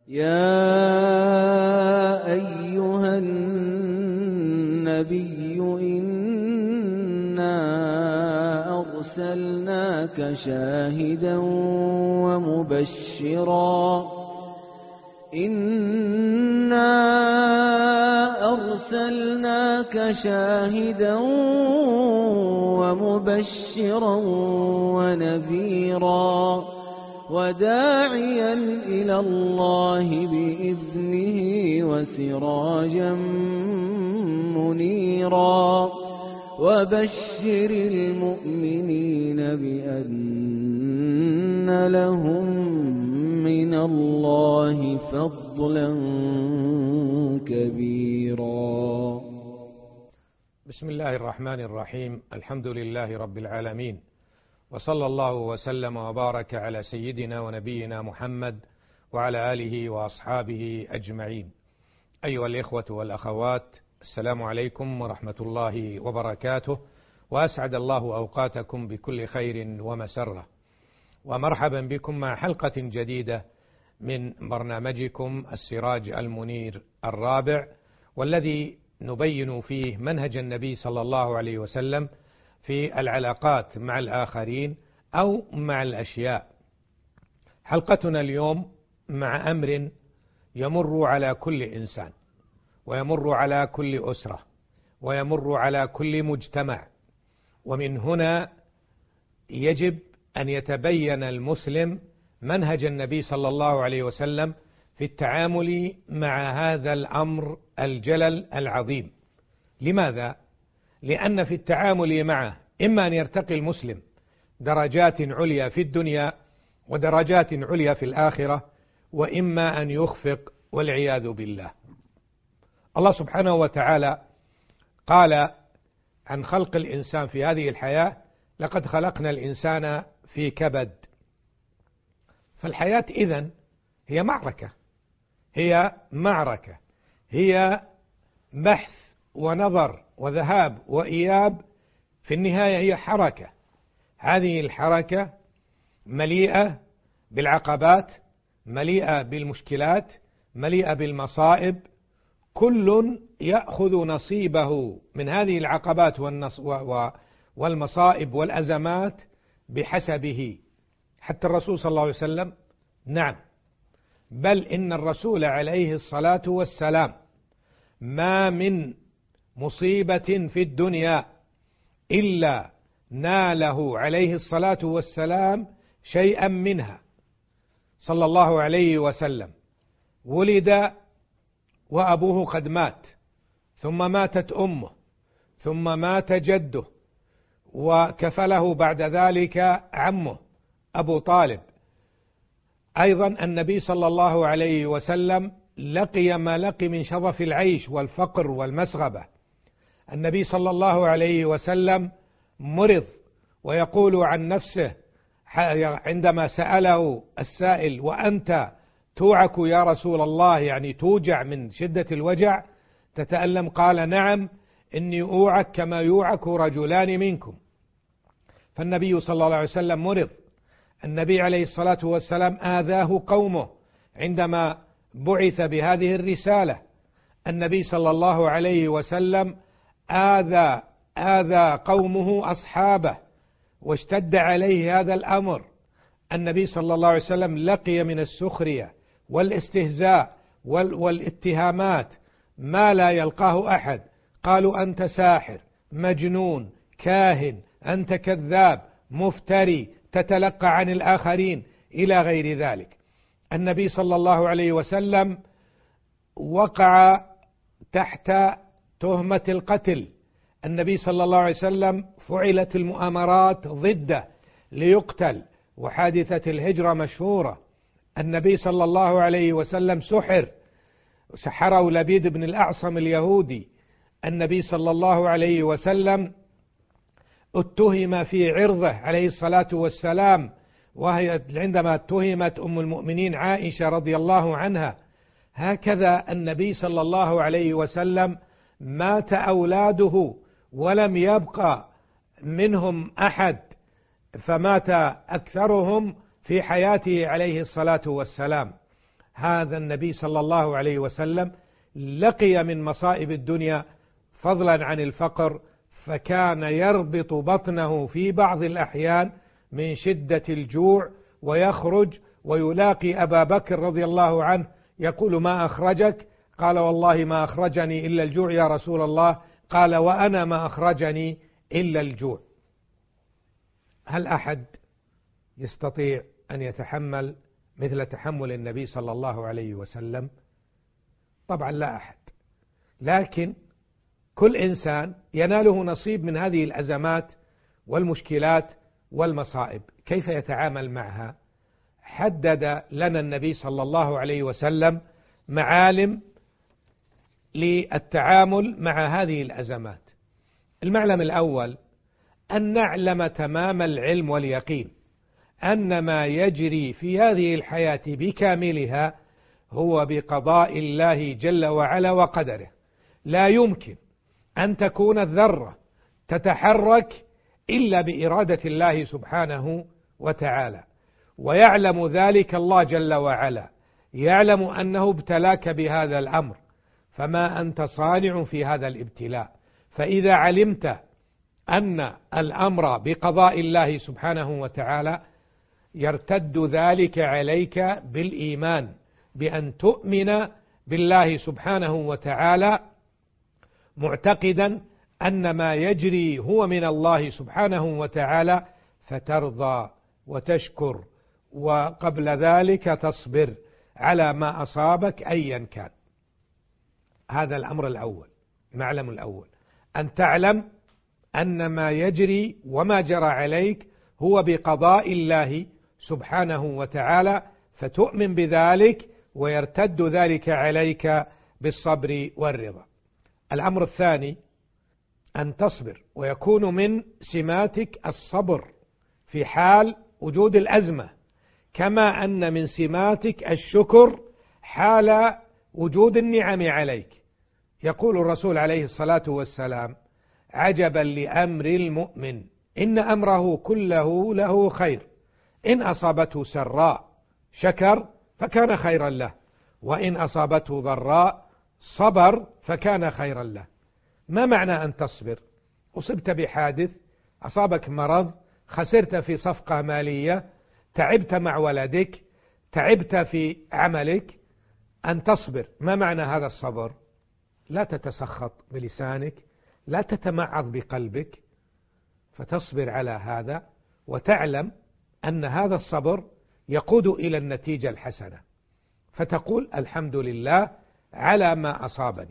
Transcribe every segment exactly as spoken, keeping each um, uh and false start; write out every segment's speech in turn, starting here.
يا أيها النبي إنا أرسلناك شاهدا ومبشرا إنا أرسلناك شاهدا ومبشرا ونذيرا وداعيا إلى الله بإذنه وسراجا منيرا وبشر المؤمنين بأن لهم من الله فضلا كبيرا. بسم الله الرحمن الرحيم. الحمد لله رب العالمين، وصلى الله وسلم وبارك على سيدنا ونبينا محمد وعلى آله وأصحابه أجمعين. أيها الإخوة والأخوات، السلام عليكم ورحمة الله وبركاته، وأسعد الله أوقاتكم بكل خير ومسرة، ومرحبا بكم مع حلقة جديدة من برنامجكم السراج المنير الرابع، والذي نبين فيه منهج النبي صلى الله عليه وسلم في العلاقات مع الآخرين أو مع الأشياء. حلقتنا اليوم مع أمر يمر على كل إنسان، ويمر على كل أسرة، ويمر على كل مجتمع، ومن هنا يجب أن يتبين المسلم منهج النبي صلى الله عليه وسلم في التعامل مع هذا الأمر الجلل العظيم. لماذا؟ لأن في التعامل معه إما أن يرتقي المسلم درجات عليا في الدنيا ودرجات عليا في الآخرة، وإما أن يخفق والعياذ بالله. الله سبحانه وتعالى قال عن خلق الإنسان في هذه الحياة: لقد خلقنا الإنسان في كبد. فالحياة إذن هي معركة، هي معركة، هي بحث ونظر وذهاب وإياب، في النهاية هي حركة. هذه الحركة مليئة بالعقبات، مليئة بالمشكلات، مليئة بالمصائب. كل يأخذ نصيبه من هذه العقبات والمصائب والأزمات بحسبه. حتى الرسول صلى الله عليه وسلم، نعم، بل إن الرسول عليه الصلاة والسلام ما من مصيبة في الدنيا إلا ناله عليه الصلاة والسلام شيئا منها صلى الله عليه وسلم. ولد وأبوه قد مات، ثم ماتت أمه، ثم مات جده، وكفله بعد ذلك عمه أبو طالب. أيضا النبي صلى الله عليه وسلم لقي ما لقي من شظف العيش والفقر والمسغبة. النبي صلى الله عليه وسلم مرض، ويقول عن نفسه عندما سأله السائل: وأنت توعك يا رسول الله، يعني توجع من شدة الوجع تتألم؟ قال: نعم، إني أوعك كما يوعك رجلان منكم. فالنبي صلى الله عليه وسلم مرض. النبي عليه الصلاة والسلام آذاه قومه عندما بعث بهذه الرسالة. النبي صلى الله عليه وسلم آذى آذى قومه أصحابه، واشتد عليه هذا الأمر. النبي صلى الله عليه وسلم لقي من السخرية والاستهزاء والاتهامات ما لا يلقاه أحد. قالوا: أنت ساحر، مجنون، كاهن، أنت كذاب، مفتري، تتلقى عن الآخرين، إلى غير ذلك. النبي صلى الله عليه وسلم وقع تحت تهمة القتل. النبي صلى الله عليه وسلم فعلت المؤامرات ضده ليقتل، وحادثة الهجرة مشهورة. النبي صلى الله عليه وسلم سحر، سحره لبيد بن الأعصم اليهودي. النبي صلى الله عليه وسلم اتهم في عرضه عليه الصلاة والسلام، وهي عندما اتهمت أم المؤمنين عائشة رضي الله عنها. هكذا النبي صلى الله عليه وسلم مات أولاده ولم يبقى منهم أحد، فمات أكثرهم في حياته عليه الصلاة والسلام. هذا النبي صلى الله عليه وسلم لقي من مصائب الدنيا فضلا عن الفقر، فكان يربط بطنه في بعض الأحيان من شدة الجوع، ويخرج ويلاقي أبا بكر رضي الله عنه يقول: ما أخرجك؟ قال: والله ما أخرجني إلا الجوع يا رسول الله. قال: وأنا ما أخرجني إلا الجوع. هل أحد يستطيع أن يتحمل مثل تحمل النبي صلى الله عليه وسلم؟ طبعا لا أحد، لكن كل إنسان يناله نصيب من هذه الأزمات والمشكلات والمصائب. كيف يتعامل معها؟ حدد لنا النبي صلى الله عليه وسلم معالم للتعامل مع هذه الأزمات. المعلم الأول أن نعلم تمام العلم واليقين أن ما يجري في هذه الحياة بكاملها هو بقضاء الله جل وعلا وقدره. لا يمكن أن تكون الذرة تتحرك إلا بإرادة الله سبحانه وتعالى، ويعلم ذلك الله جل وعلا، يعلم أنه ابتلاك بهذا الأمر، فما أنت صانع في هذا الابتلاء. فإذا علمت أن الأمر بقضاء الله سبحانه وتعالى يرتد ذلك عليك بالإيمان، بأن تؤمن بالله سبحانه وتعالى معتقدا أن ما يجري هو من الله سبحانه وتعالى، فترضى وتشكر، وقبل ذلك تصبر على ما أصابك أيا كان. هذا الأمر الأول، المعلم الأول، أن تعلم أن ما يجري وما جرى عليك هو بقضاء الله سبحانه وتعالى، فتؤمن بذلك ويرتد ذلك عليك بالصبر والرضا. الأمر الثاني أن تصبر، ويكون من سماتك الصبر في حال وجود الأزمة، كما أن من سماتك الشكر حال وجود النعم عليك. يقول الرسول عليه الصلاة والسلام: عجبا لأمر المؤمن إن أمره كله له خير، إن أصابته سراء شكر فكان خيرا له، وإن أصابته ضراء صبر فكان خيرا له. ما معنى أن تصبر؟ أصبت بحادث، أصابك مرض، خسرت في صفقة مالية، تعبت مع ولدك، تعبت في عملك، أن تصبر. ما معنى هذا الصبر؟ لا تتسخط بلسانك، لا تتمعظ بقلبك، فتصبر على هذا وتعلم أن هذا الصبر يقود إلى النتيجة الحسنة، فتقول: الحمد لله على ما أصابني.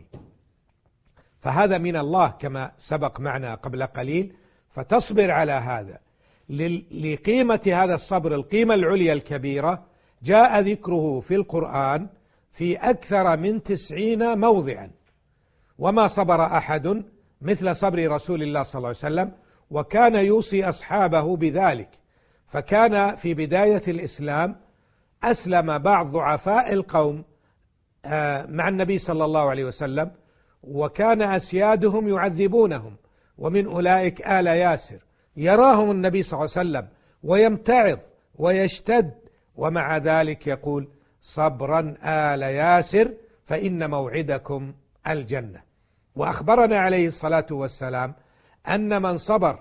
فهذا من الله كما سبق معنا قبل قليل، فتصبر على هذا. لقيمة هذا الصبر القيمة العليا الكبيرة جاء ذكره في القرآن في أكثر من تسعين موضعا، وما صبر أحد مثل صبر رسول الله صلى الله عليه وسلم، وكان يوصي أصحابه بذلك. فكان في بداية الإسلام أسلم بعض ضعفاء القوم مع النبي صلى الله عليه وسلم، وكان أسيادهم يعذبونهم، ومن أولئك آل ياسر. يراهم النبي صلى الله عليه وسلم ويمتعظ ويشتد، ومع ذلك يقول: صبرا آل ياسر فإن موعدكم الجنة. وأخبرنا عليه الصلاة والسلام أن من صبر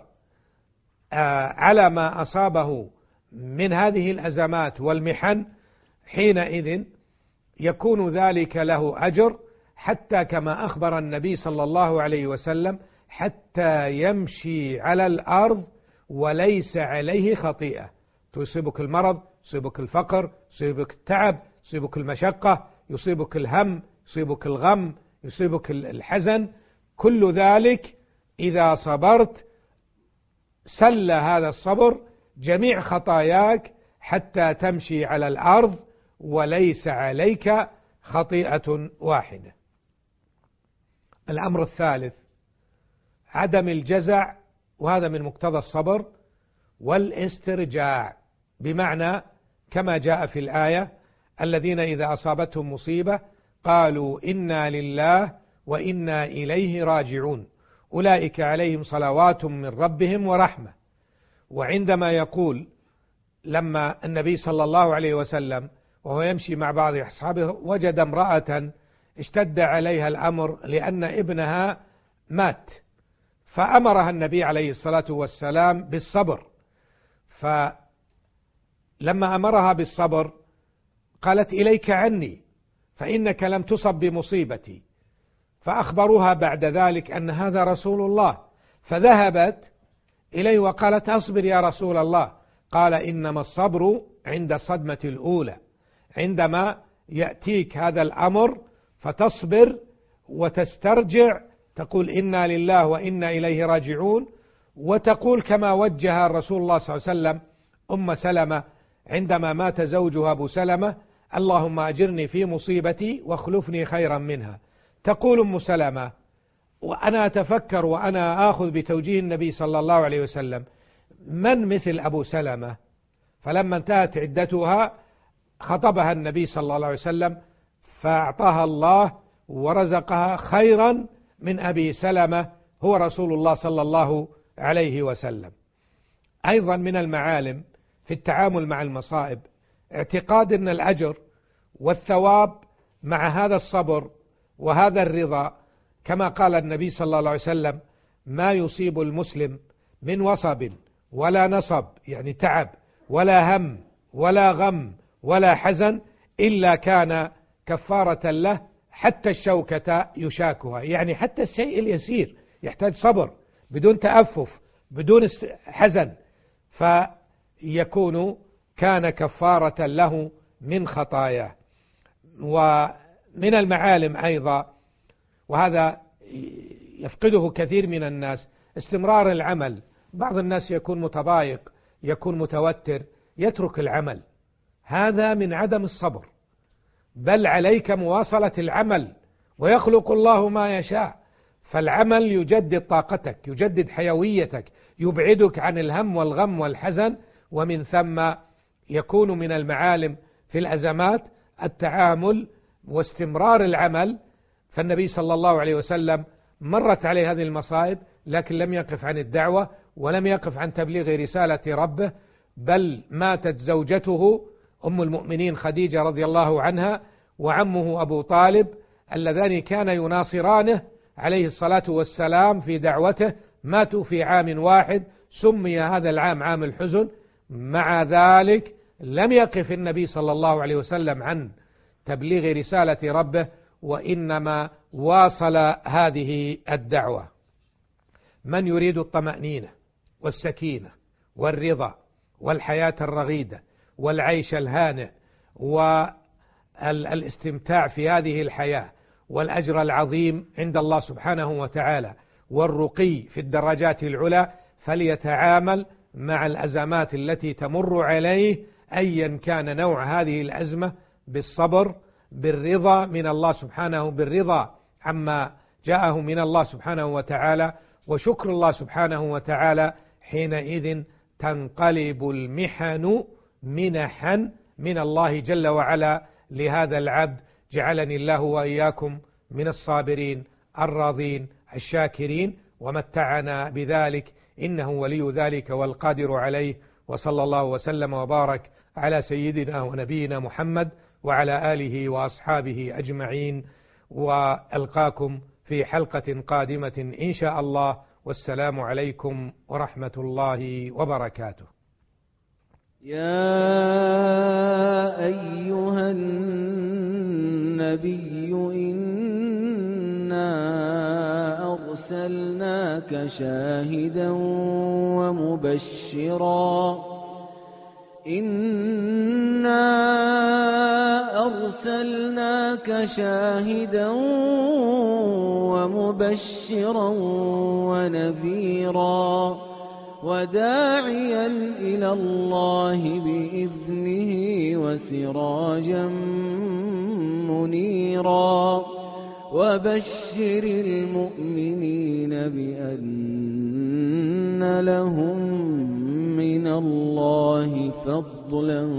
على ما أصابه من هذه الأزمات والمحن حينئذ يكون ذلك له أجر، حتى كما أخبر النبي صلى الله عليه وسلم: حتى يمشي على الأرض وليس عليه خطيئة. تصيبك المرض، يصيبك الفقر، يصيبك التعب، يصيبك المشقة، يصيبك الهم، يصيبك الغم، يصيبك الحزن، كل ذلك إذا صبرت سل هذا الصبر جميع خطاياك حتى تمشي على الأرض وليس عليك خطيئة واحدة. الأمر الثالث عدم الجزع، وهذا من مقتضى الصبر، والاسترجاع، بمعنى كما جاء في الآية: الذين إذا أصابتهم مصيبة قالوا إنا لله وإنا إليه راجعون أولئك عليهم صلوات من ربهم ورحمة. وعندما يقول لما النبي صلى الله عليه وسلم وهو يمشي مع بعض أصحابه وجد امرأة اشتد عليها الأمر لأن ابنها مات، فأمرها النبي عليه الصلاة والسلام بالصبر. فلما أمرها بالصبر قالت إليك عني فإنك لم تصب بمصيبتي، فأخبروها بعد ذلك أن هذا رسول الله، فذهبت إليه وقالت أصبر يا رسول الله. قال إنما الصبر عند الصدمة الأولى، عندما يأتيك هذا الأمر فتصبر وتسترجع، تقول إنا لله وإنا إليه راجعون، وتقول كما وجه رسول الله صلى الله عليه وسلم أم سلمة عندما مات زوجها أبو سلمة: اللهم أجرني في مصيبتي واخلفني خيرا منها. تقول أم سلمة وأنا أتفكر وأنا آخذ بتوجيه النبي صلى الله عليه وسلم: من مثل أبو سلمة؟ فلما انتهت عدتها خطبها النبي صلى الله عليه وسلم فأعطاها الله ورزقها خيرا من أبي سلمة هو رسول الله صلى الله عليه وسلم. أيضا من المعالم في التعامل مع المصائب اعتقاد أن الأجر والثواب مع هذا الصبر وهذا الرضا، كما قال النبي صلى الله عليه وسلم: ما يصيب المسلم من وصب ولا نصب، يعني تعب، ولا هم ولا غم ولا حزن، إلا كان كفارة له حتى الشوكة يشاكها، يعني حتى الشيء اليسير يحتاج صبر بدون تأفف بدون حزن، فيكون كان كفارة له من خطاياه. ومن المعالم أيضا، وهذا يفقده كثير من الناس، استمرار العمل. بعض الناس يكون متضايق، يكون متوتر، يترك العمل، هذا من عدم الصبر، بل عليك مواصلة العمل، ويخلق الله ما يشاء. فالعمل يجدد طاقتك، يجدد حيويتك، يبعدك عن الهم والغم والحزن، ومن ثم يكون من المعالم في الأزمات التعامل واستمرار العمل. فالنبي صلى الله عليه وسلم مرت عليه هذه المصائب لكن لم يقف عن الدعوة ولم يقف عن تبليغ رسالة ربه، بل ماتت زوجته أم المؤمنين خديجة رضي الله عنها وعمه أبو طالب اللذان كان يناصرانه عليه الصلاة والسلام في دعوته، ماتوا في عام واحد، سمي هذا العام عام الحزن. مع ذلك لم يقف النبي صلى الله عليه وسلم عن تبليغ رسالة ربه، وإنما واصل هذه الدعوة. من يريد الطمأنينة والسكينة والرضا والحياة الرغيدة والعيش الهانئ والاستمتاع في هذه الحياة والأجر العظيم عند الله سبحانه وتعالى والرقي في الدرجات العلى، فليتعامل مع الأزمات التي تمر عليه أيا كان نوع هذه الأزمة بالصبر، بالرضا من الله سبحانه، بالرضا عما جاءه من الله سبحانه وتعالى، وشكر الله سبحانه وتعالى. حينئذ تنقلب المحن منحا من الله جل وعلا لهذا العبد. جعلني الله وإياكم من الصابرين الراضين الشاكرين، ومتعنا بذلك، إنه ولي ذلك والقادر عليه. وصلى الله وسلم وبارك على سيدنا ونبينا محمد وعلى آله وأصحابه أجمعين، وألقاكم في حلقة قادمة إن شاء الله، والسلام عليكم ورحمة الله وبركاته. يا أيها النبي إنا أرسلناك شاهدا ومبشرا إنا أرسلناك شاهدا ومبشرا ونذيرا وداعيا إلى الله بإذنه وسراجا منيرا وبشر المؤمنين بأن لهم من الله فضلا